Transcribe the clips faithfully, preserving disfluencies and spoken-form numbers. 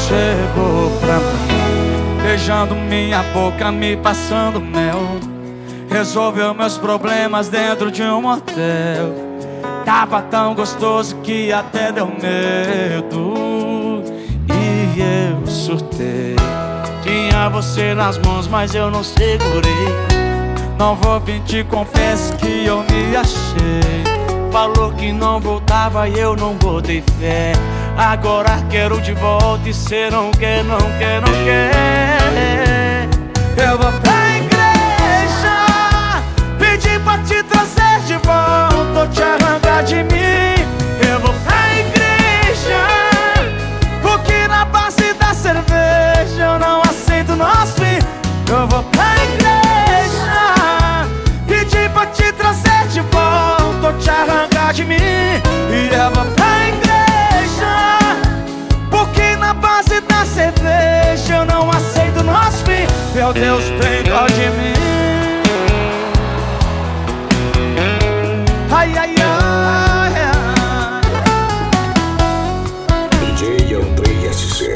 chegou pra mim, beijando minha boca, me passando mel. Resolveu meus problemas dentro de um motel. Tava tão gostoso que até deu medo, e eu surtei. Tinha você nas mãos, mas eu não segurei. Não vou mentir, confesso que eu me achei. Falou que não voltava e eu não botei fé. Agora quero de volta e cê não quer, não quer, não quer. Eu vou pra igreja pedir pra te trazer de volta ou te arrancar de mim. Eu vou pra igreja porque na base da cerveja eu não aceito nosso fim. Eu vou pra igreja pedir pra te trazer de volta ou te arrancar de mim. E eu vou pra igreja porque na base da cerveja eu não aceito nosso fim. Meu Deus, tem dó de mim. Ai, ai, ai, ai. D J Andrei S C.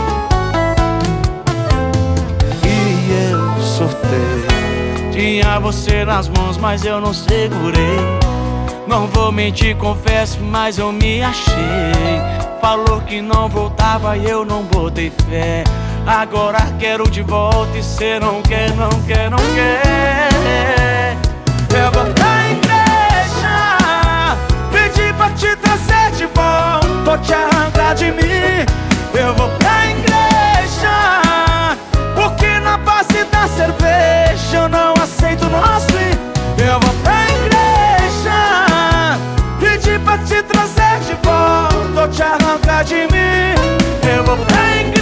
E eu surtei. Tinha você nas mãos, mas eu não segurei. Não vou mentir, confesso, mas eu me achei. Falou que não voltava e eu não botei fé. Agora quero de volta e cê não quer, não quer, não quer. Eu vou pra igreja pedir pra te trazer de volta ou te arrancar de mim. Eu vou pra igreja porque na base da cerveja eu não aceito nosso fim. Eu vou pra igreja pedir pra te trazer de volta ou te arrancar de mim. Eu vou pra igreja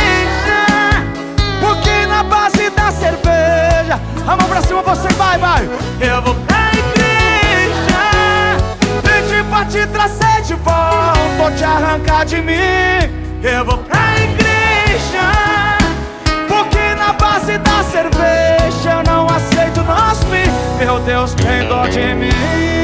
porque na base da cerveja. A mão pra cima, você vai, vai. Eu vou pra igreja pedir pra te trazer de volta ou te arrancar de mim. Eu vou pra igreja porque na base da cerveja eu não aceito nosso fim. Meu Deus, tem dó de mim.